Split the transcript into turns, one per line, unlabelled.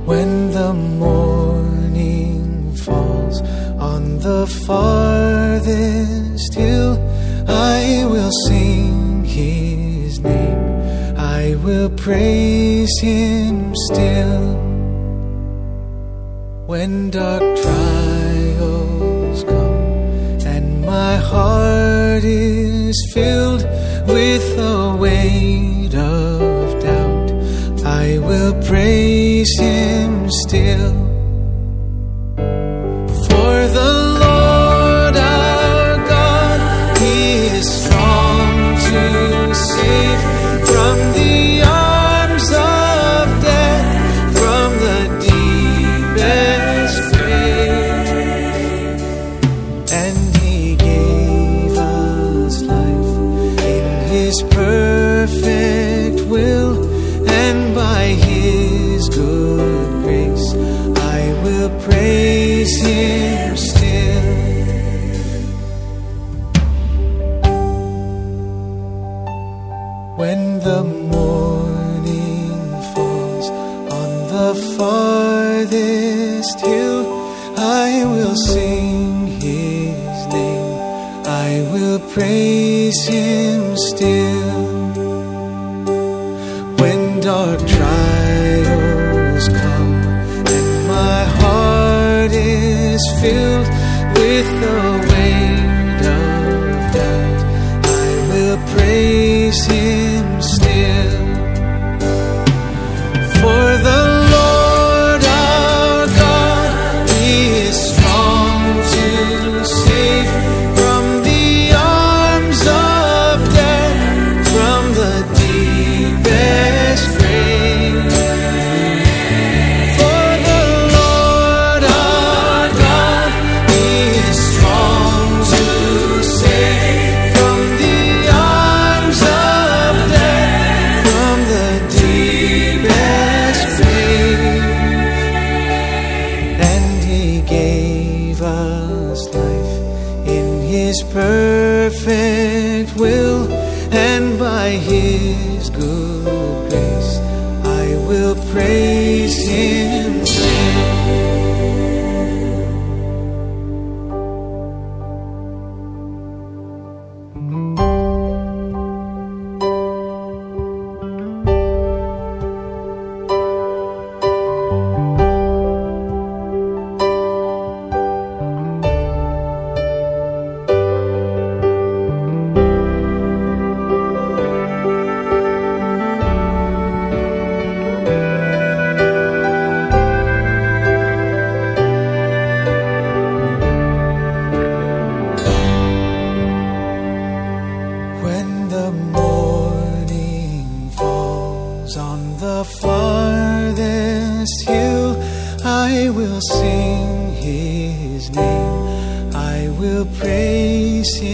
When the morning falls on the farthest hill, I will sing His name, I will praise Him still. When dark trials come and my heart is filled with the weight of doubt, I will praise Him still. For the Lord our God, He is strong to save from the arms of death, from the deepest grave. And He gave us life in His perfect will, and by His good grace I will praise Him still. When the morning falls on the farthest hill, I will sing His name, I will praise Him still. When dark trials come and my heart is filled with the weight of doubt, I will praise Him still. For the Lord our God, He is strong to save from the arms of death, from the deepest grave. For the Lord our God, He is strong to save from the arms of death, from the deepest grave. And He gave us life in His perfect will, and by His good grace I will praise Him still. When the morning falls on the farthest hill, I will sing His name, I will praise Him